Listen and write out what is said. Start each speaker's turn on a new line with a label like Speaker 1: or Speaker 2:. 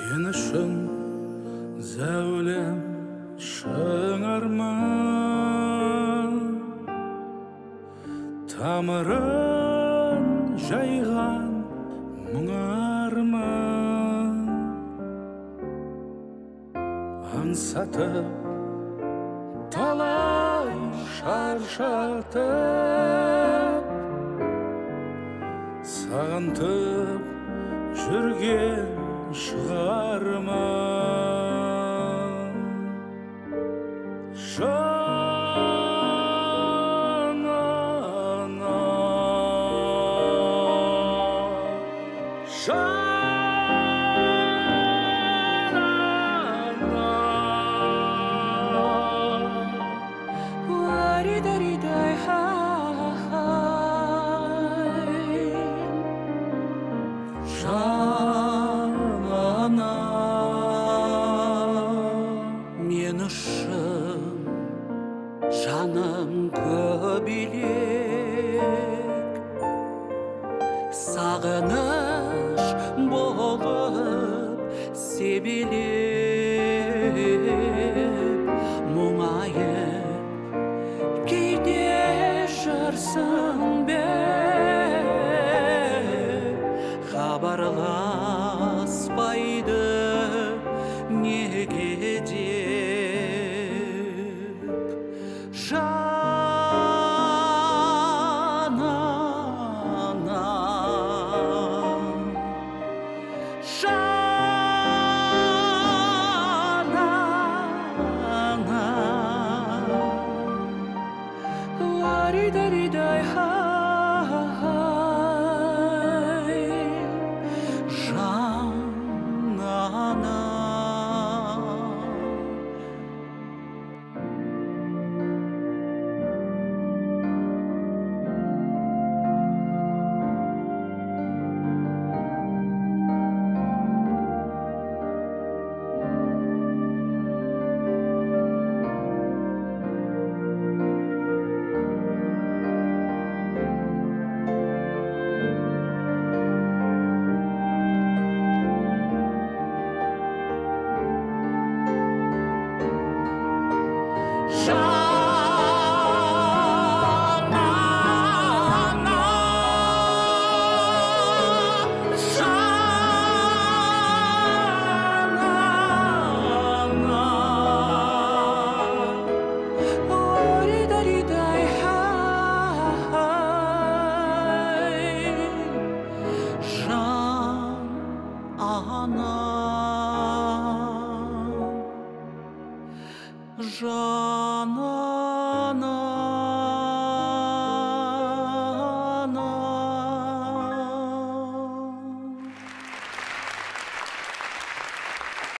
Speaker 1: Сен үшін зәулем шың арман, тамырын жайған мұң арман. Аңсатып талай шаршатып, сағынтып жүрген шығарман. Жанана, жанана,
Speaker 2: варидаридай хай.
Speaker 1: Жанана,
Speaker 2: Мен үшін жаным көбелек, сағыныш болып себелеп, мұңайып кейде жүрсің бе, хабарласпайды неге деп. Жанана, жанана, ларидаридай хай. Жанана. Ana